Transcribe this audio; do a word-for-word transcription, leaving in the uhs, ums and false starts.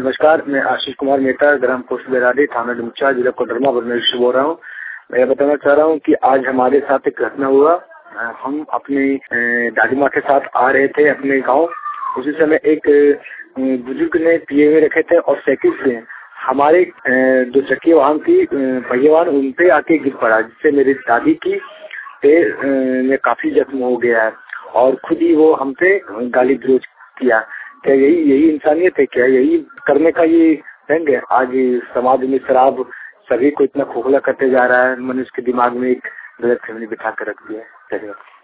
नमस्कार, मैं आशीष कुमार मेहता, ग्राम पोस्ट बेराडी, थाना डुमचा, जिला कोडरमा, बरनौली से बोल रहा हूँ। मैं बताना चाह रहा हूँ कि आज हमारे साथ एक घटना हुआ। हम अपनी दादी माँ के साथ आ रहे थे अपने गांव। उसी समय एक बुजुर्ग ने पिए हुए रखे थे और साइकिल से हमारे दो चक्की वाहन थी पहिया वाहन, उन पे आके गिर पड़ा, जिससे मेरी दादी की पैर में काफी जख्म हो गया है और खुद ही वो हम पे गाली गलौज किया। क्या यही यही इंसानियत है? क्या यही करने का ये ढंग है? आज समाज में शराब सभी को इतना खोखला करते जा रहा है, मनुष्य के दिमाग में एक गलत फहमी बिठा कर रख दिया है।